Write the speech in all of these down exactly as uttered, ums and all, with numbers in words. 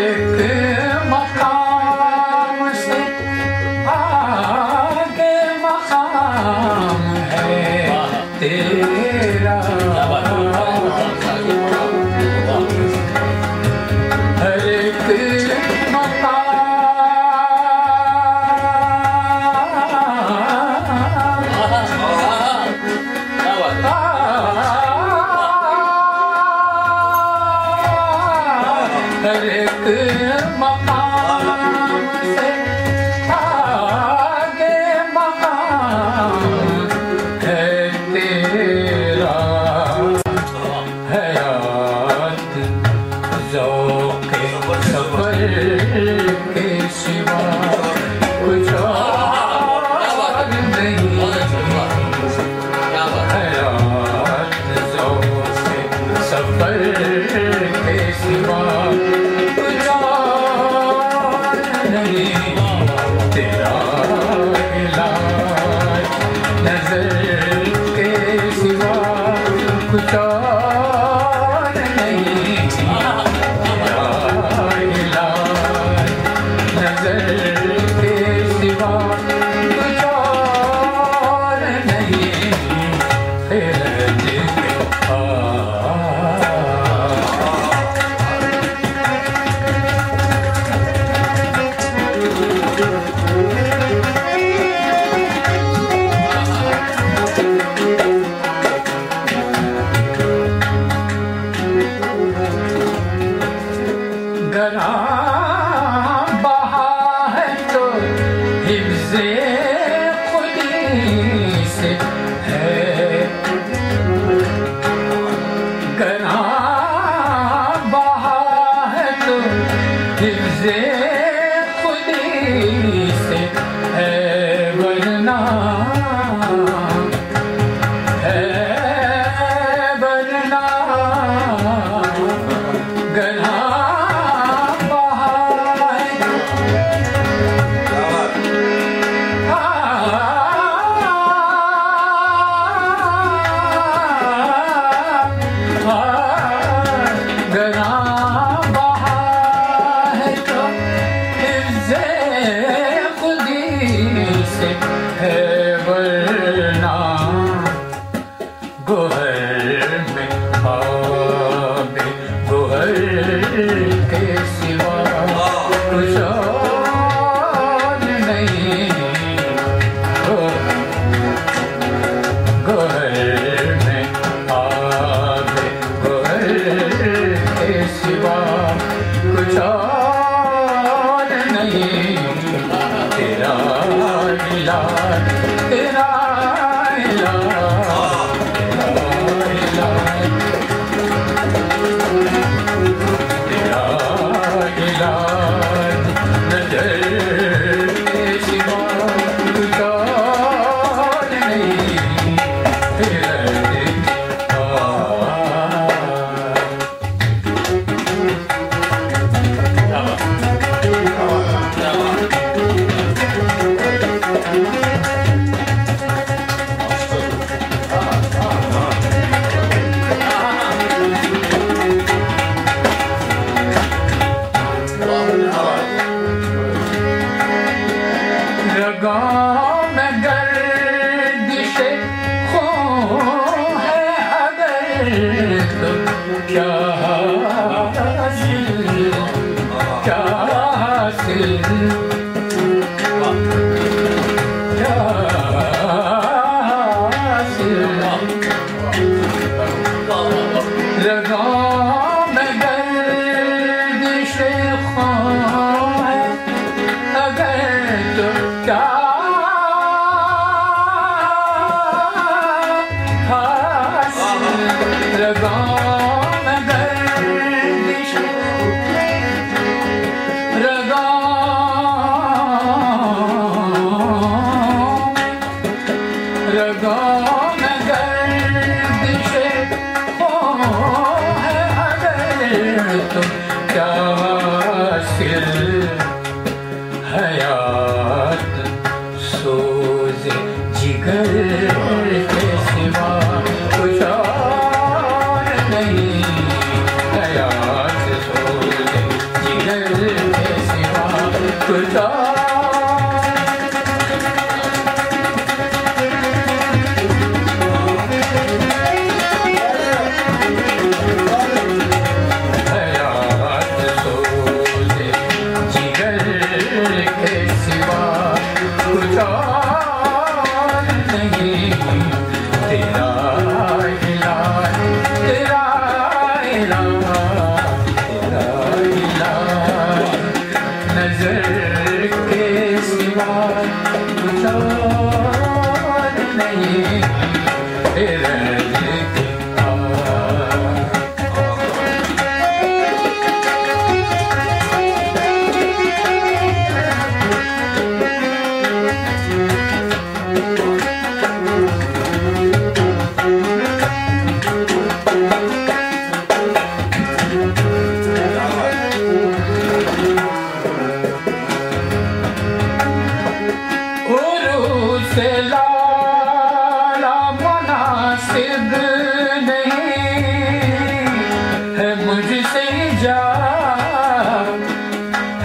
जिगर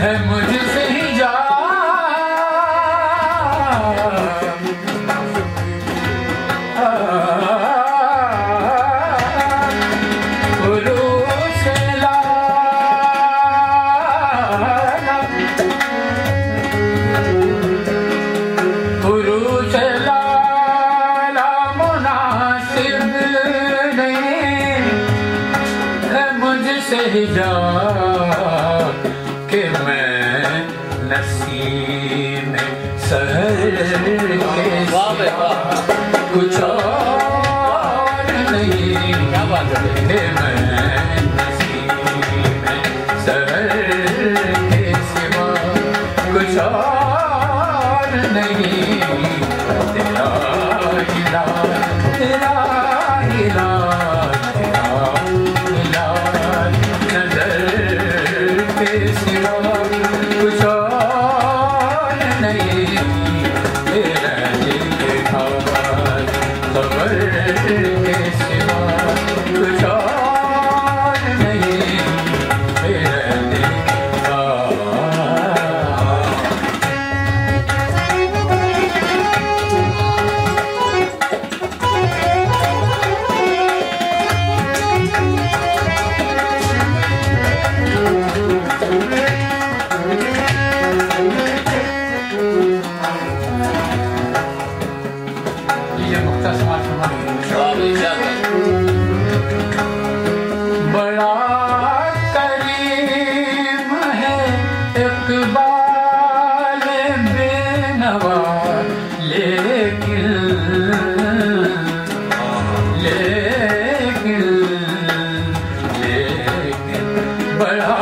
है मुझसे ही जा ही जा कि मैं नसीम सहर के सिवा कुछ और नहीं। क्या बात है कि मैं नसीम सहर के सिवा कुछ और नहीं। तेरा इलाज तेरा इलाज सिवा कुछ और नहीं। तेरा दिखावा खबर के सिवा कुछ और नहीं। तेरा दिखावा बड़ा करीम है इक़बाल बेनवा लेकिन लेकिन लेकिन बड़ा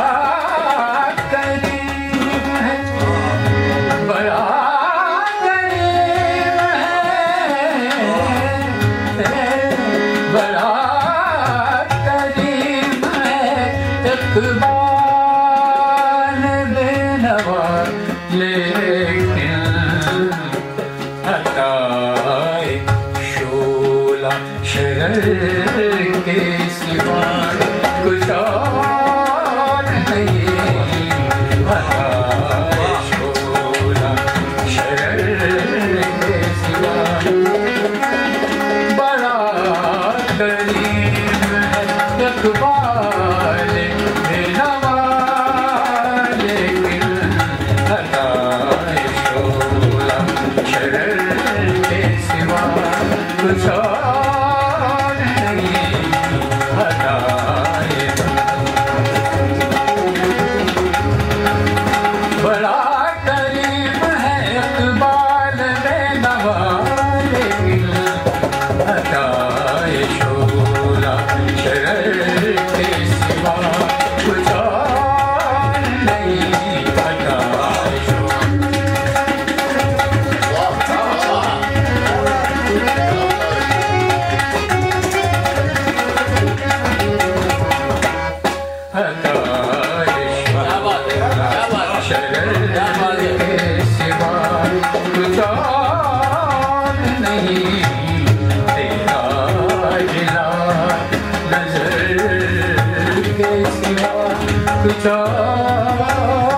करीम है बड़ा इक़बाल बेनवा लेकिन हटाए शोला शरर के सिवा कुछ और नहीं। हटाए शोला शरर के सिवा बड़ा करीम है इक़बाल बेनवा लेकिन हटाए शोला शरर के सिवा कुछ और नहीं। हटाए बड़ा करीम है इक़बाल बेनवा लेकिन हटाए शोला शरर के सिवा कुछ और नहीं। हटाए शरर के सिवा कुछ और नहीं। तेरा इलाज नजर के सिवा कुछ और